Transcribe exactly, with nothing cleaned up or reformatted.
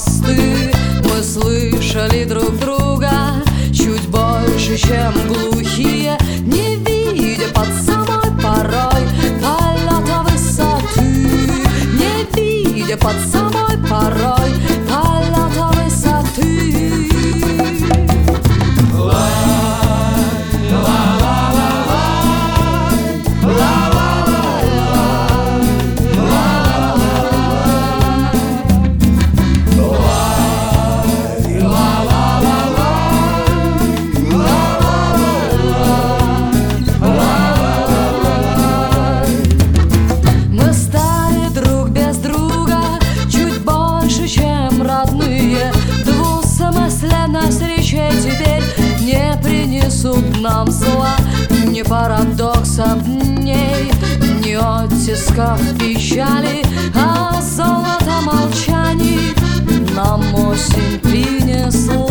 мосты. Мы слышали друг друга чуть больше, чем глухие, не видя под самой порой полета высоты, не видя под самой порой полета высоты. Теперь не принесут нам зла, ни парадоксов дней, ни оттисков печали, а золото молчаний нам осень принесла.